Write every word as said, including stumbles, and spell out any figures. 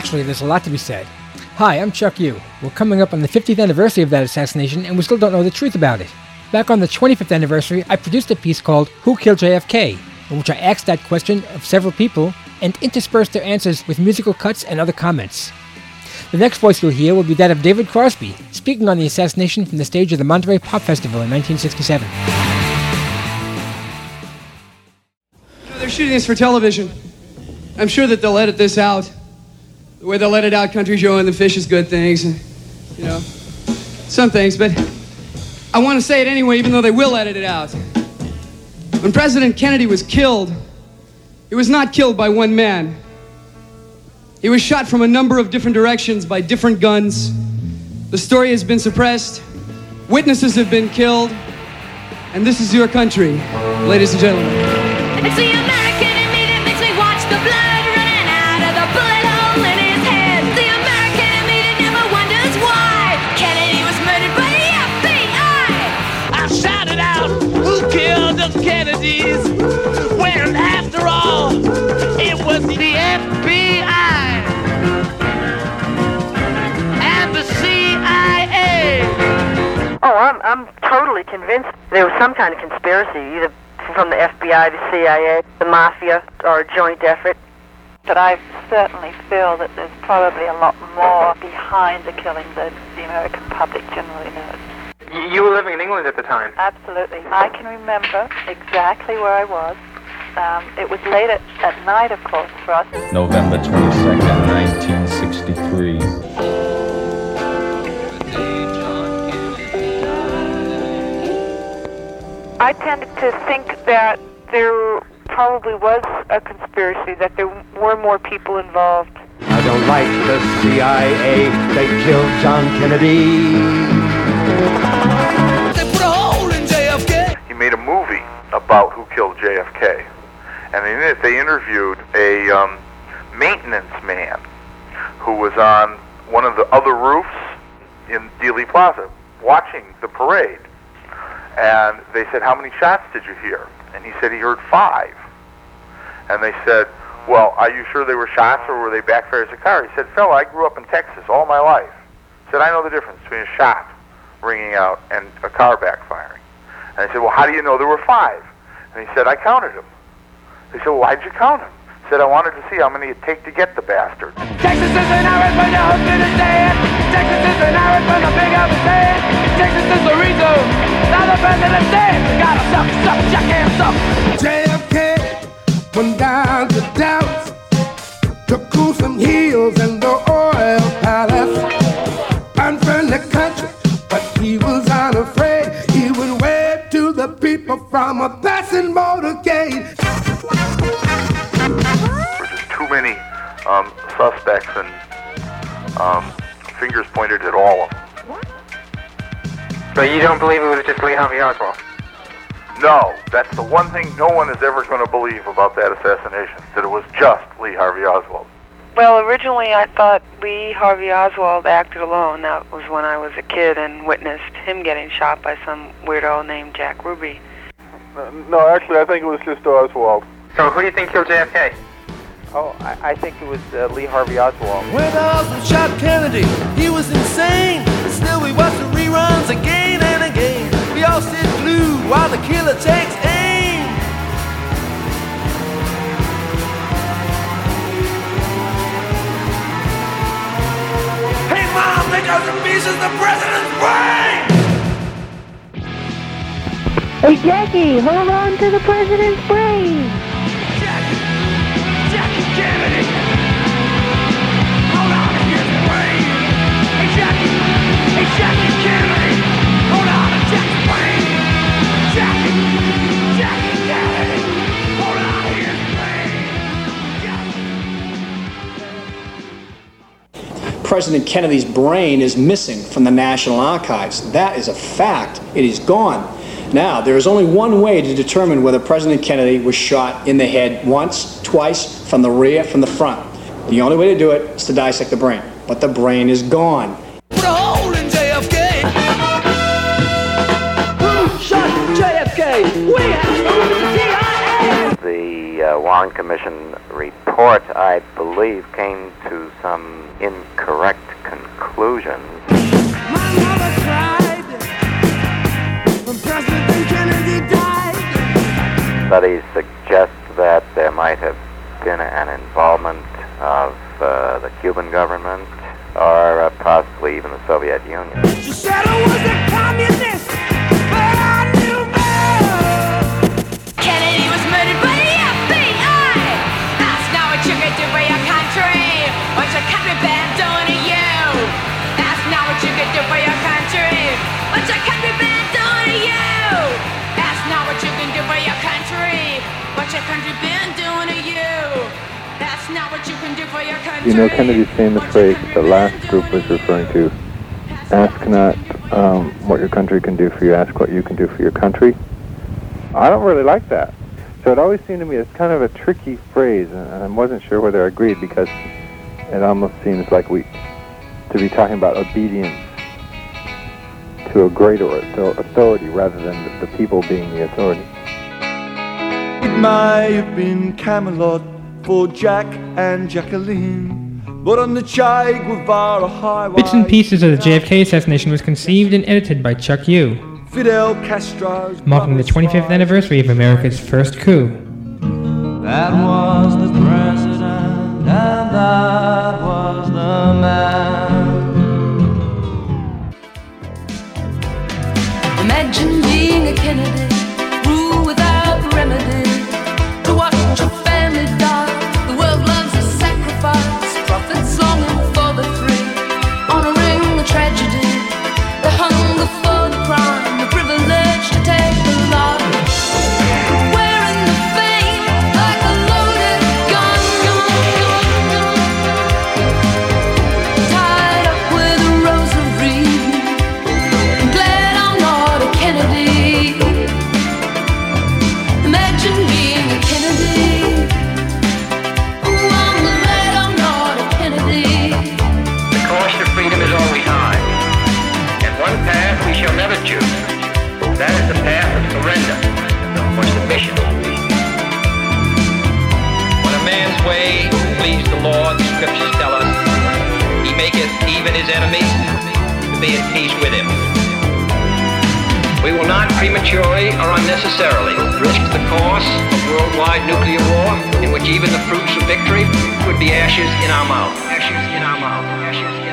Actually, there's a lot to be said. Hi, I'm Chuck Yu. We're coming up on the fiftieth anniversary of that assassination, and we still don't know the truth about it. Back on the twenty-fifth anniversary, I produced a piece called Who Killed J F K?, in which I asked that question of several people and interspersed their answers with musical cuts and other comments. The next voice you'll hear will be that of David Crosby, speaking on the assassination from the stage of the Monterey Pop Festival in nineteen sixty-seven. They're shooting this for television. I'm sure that they'll edit this out. The way they'll edit out Country Joe and the Fish is good things, and, you know, some things, but I want to say it anyway, even though they will edit it out. When President Kennedy was killed, he was not killed by one man. He was shot from a number of different directions by different guns. The story has been suppressed. Witnesses have been killed. And this is your country, ladies and gentlemen. It's the American in me that makes me watch the blood running out of the bullet hole in his head. The American in me that never wonders why Kennedy was murdered by the F B I. I shouted out, who killed the Kennedys? When after all, it was the F B I and the C I A. Oh, I'm I'm totally convinced there was some kind of conspiracy, either from the F B I, the C I A, the Mafia, or a joint effort. But I certainly feel that there's probably a lot more behind the killing than the American public generally knows. You were living in England at the time? Absolutely. I can remember exactly where I was. Um, it was late at, at night, of course, for us. November twenty-second, nineteen sixty-three. I tended to think that there probably was a conspiracy, that there were more people involved. I don't like the C I A. They killed John Kennedy. They put a hole in J F K. He made a movie about who killed J F K. And in it, they interviewed a um, maintenance man who was on one of the other roofs in Dealey Plaza watching the parade. And they said, how many shots did you hear? And he said he heard five. And they said, well, are you sure they were shots or were they backfires of car? He said, fella, I grew up in Texas all my life. He said, I know the difference between a shot ringing out and a car backfiring. And they said, well, how do you know there were five? And he said, I counted them. They said, well, why'd you count them? He said, I wanted to see how many it'd take to get the bastard. Texas is an Irish when the hook in his head. Texas is an Irish when the big up his head. Texas is the reason. Now the president said, you gotta suck, suck, check and suck. J F K went down to Dallas to cool some heels in the oil palace. Unfriendly country, but he was unafraid. He would wave to the people from a passing motorcade. There's just too many um, suspects and um, fingers pointed at all of them. So you don't believe it was just Lee Harvey Oswald? No, that's the one thing no one is ever going to believe about that assassination, that it was just Lee Harvey Oswald. Well, originally I thought Lee Harvey Oswald acted alone. That was when I was a kid and witnessed him getting shot by some weirdo named Jack Ruby. Uh, no, actually, I think it was just Oswald. So who do you think killed J F K? Oh, I, I think it was uh, Lee Harvey Oswald. When Oswald shot Kennedy, he was insane. Still, we watched the reruns again and again. We all sit glued while the killer takes aim. Hey, Mom, they got some pieces of the president's brain! Hey, Jackie, hold on to the president's brain. Jackie! Jackie Kennedy! Hold on to his brain! Hey, Jackie! Hey, Jackie Kennedy! Hold on to Jackie's brain! Jackie! Jackie Kennedy! Hold on to his brain! President Kennedy's brain is missing from the National Archives. That is a fact. It is gone. Now, there is only one way to determine whether President Kennedy was shot in the head once, twice, from the rear, from the front. The only way to do it is to dissect the brain. But the brain is gone. Put a hole in J F K! Who shot J F K? We have the C I A! The The uh, Warren Commission report, I believe, came to some incorrect conclusions. My mother cried when President Kennedy died. Studies suggest that there might have been an involvement of uh, the Cuban government or uh, possibly even the Soviet Union. She said I was a communist, but I knew more. Kennedy was murdered by the F B I. That's not what you can do for your country. What's your country band doing to you? That's not what you can do for your country. What's your country band doing to you? That's not what you can do for your country. What's your country band doing to you? That's not what you can do for your country. You know Kennedy's famous phrase that the last group was referring to, ask not um, what your country can do for you, ask what you can do for your country. I don't really like that. So it always seemed to me as kind of a tricky phrase, and I wasn't sure whether I agreed because it almost seems like we, to be talking about obedience to a greater authority rather than the, the people being the authority. It may have been Camelot for Jack and Jacqueline, but on the Che Guevara highway... Bits and Pieces of the J F K assassination was conceived and edited by Chuck Yu, Fidel Castro's marking the twenty-fifth anniversary of America's first coup. That was the president, and that was the man. Imagine being a Kennedy, rule without remedy. To watch your family die, the world loves a sacrifice. Prophets longing for the free, honoring the tragedy, the hunger for the crime, the privilege to take the life. Wearing the fame like a loaded gun, tied up with a rosary. Glad I'm not a Kennedy. Imagine being a Kennedy. Ooh, I'm glad I'm not a Kennedy. The cost of freedom is always high, and one path we shall never choose. That is the path of surrender or submission. When a man's way please the Lord, the scriptures tell us, he maketh even his enemies to be at peace with him. We will not prematurely or unnecessarily risk the course of worldwide nuclear war, in which even the fruits of victory would be ashes in our mouth. Ashes in our mouth. Ashes in our mouth.